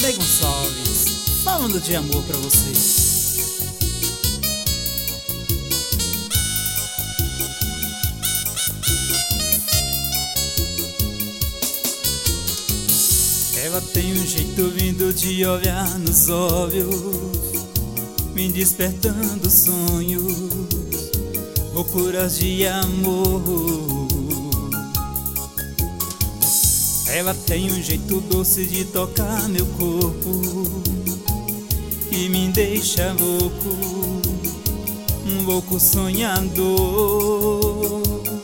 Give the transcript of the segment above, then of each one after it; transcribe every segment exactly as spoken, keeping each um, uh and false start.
Ney Gonçalves, falando de amor pra você. Ela tem um jeito vindo de olhar nos olhos, me despertando sonhos, loucuras de amor. Ela tem um jeito doce de tocar meu corpo, que me deixa louco, um louco sonhador.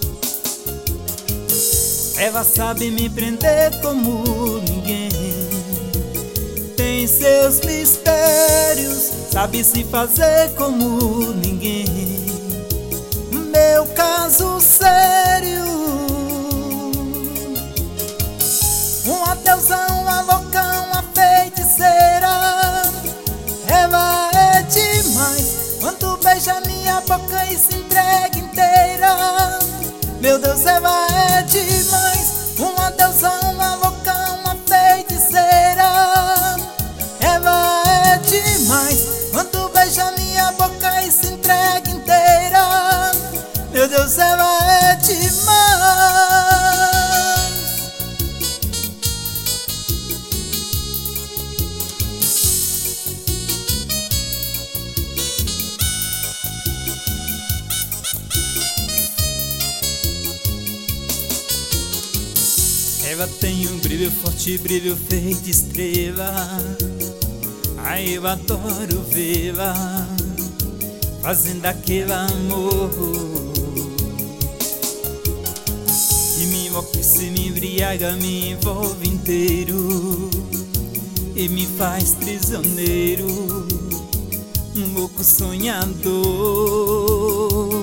Ela sabe me prender como ninguém, tem seus mistérios, sabe se fazer como ninguém. Meu caso sério, uma deusa, uma louca, uma feiticeira. Ela é demais quando beija minha boca e se entrega inteira. Meu Deus, ela é demais, uma deusa, uma louca, uma feiticeira. Ela é demais quando beija minha boca e se entrega inteira. Meu Deus, ela é demais. Ela tem um brilho forte, brilho feito estrela. Ai, eu adoro vê-la fazendo aquele amor que me enlouquece, me embriaga, me envolve inteiro e me faz prisioneiro, um louco sonhador.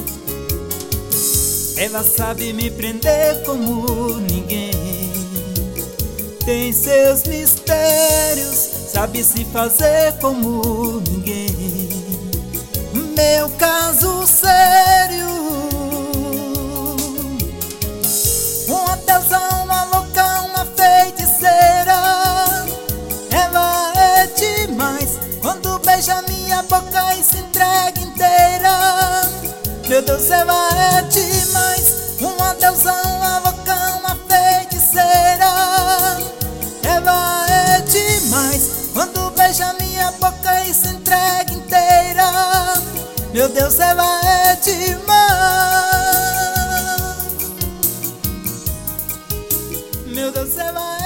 Ela sabe me prender como ninguém, tem seus mistérios, sabe se fazer como ninguém. Meu caso sério, uma deusa, uma louca, uma feiticeira. Ela é demais quando beija minha boca e se entrega inteira. Meu Deus, ela é demais, uma deusa, uma louca, uma feiticeira. Ela é demais quando beija minha boca e se entrega inteira. Meu Deus, ela é demais. Meu Deus, ela é